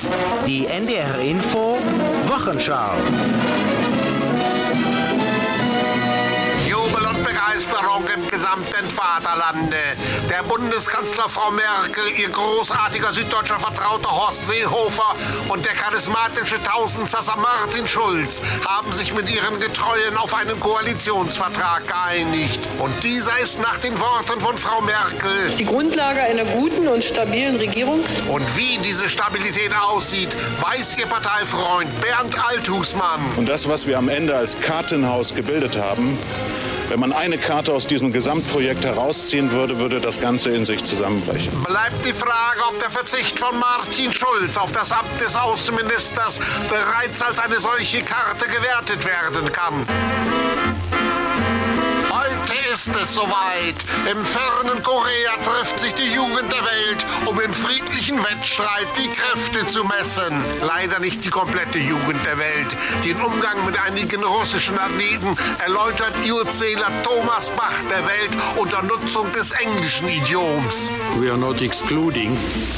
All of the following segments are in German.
Die NDR Info Wochenschau. Jubel und Begeisterung im gesamten Vaterlande. Der Bundeskanzler Frau Merkel, ihr großartiger süddeutscher Vertrauter Horst Seehofer und der charismatische Tausendsasser Martin Schulz haben sich mit ihren Getreuen auf einen Koalitionsvertrag geeinigt. Und dieser ist nach den Worten von Frau Merkel die Grundlage einer guten und stabilen Regierung. Und wie diese Stabilität aussieht, weiß ihr Parteifreund Bernd Althusmann. Und das, was wir am Ende als Kartenhaus gebildet haben, wenn man eine Karte aus diesem Gesamtprojekt herausziehen würde, würde das Ganze in sich zusammenbrechen. Bleibt die Frage, ob der Verzicht von Martin Schulz auf das Amt des Außenministers bereits als eine solche Karte gewertet werden kann. Heute ist es soweit. Im fernen Korea trifft sich die Jugend der Welt, um im friedlichen Wettstreit die Kräfte zu messen. Leider nicht die komplette Jugend der Welt. Den Umgang mit einigen russischen Athleten erläutert IOCler Thomas Bach der Welt unter Nutzung des englischen Idioms. We are not excluding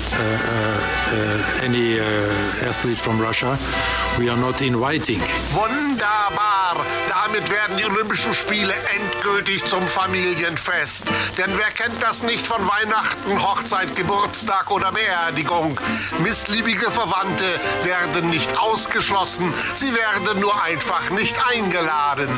any athlete from Russia. We are not inviting. Wunderbar. Damit werden die Olympischen Spiele endgültig zum Familienfest. Denn wer kennt das nicht von Weihnachten, Hochzeit, Geburtstag oder Beerdigung? Missliebige Verwandte werden nicht ausgeschlossen, sie werden nur einfach nicht eingeladen.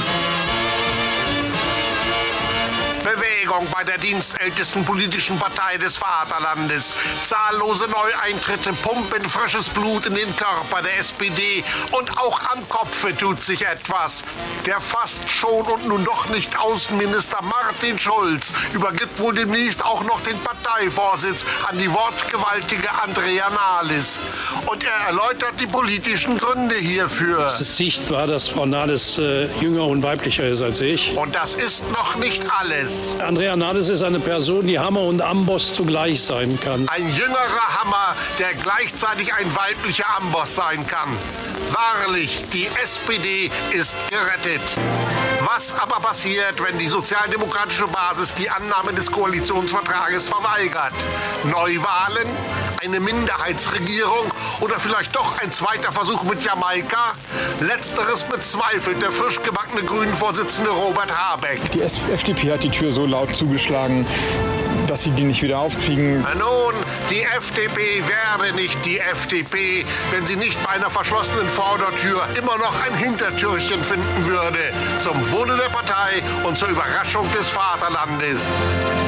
Bewegung bei der dienstältesten politischen Partei des Vaterlandes. Zahllose Neueintritte pumpen frisches Blut in den Körper der SPD. Und auch am Kopfe tut sich etwas. Der fast schon und nun doch nicht Außenminister Martin Schulz übergibt wohl demnächst auch noch den Parteivorsitz an die wortgewaltige Andrea Nahles. Und er erläutert die politischen Gründe hierfür. Es ist sichtbar, dass Frau Nahles jünger und weiblicher ist als ich. Und das ist noch nicht alles. Andrea Nahles ist eine Person, die Hammer und Amboss zugleich sein kann. Ein jüngerer Hammer, der gleichzeitig ein weiblicher Amboss sein kann. Wahrlich, die SPD ist gerettet. Was aber passiert, wenn die sozialdemokratische Basis die Annahme des Koalitionsvertrages verweigert? Neuwahlen? Eine Minderheitsregierung? Oder vielleicht doch ein zweiter Versuch mit Jamaika? Letzteres bezweifelt der frisch gebackene Grünen-Vorsitzende Robert Habeck. Die FDP hat die Tür so laut zugeschlagen, dass sie die nicht wieder aufkriegen. Nun, die FDP wäre nicht die FDP, wenn sie nicht bei einer verschlossenen Vordertür immer noch ein Hintertürchen finden würde. Zum Wohle der Partei und zur Überraschung des Vaterlandes.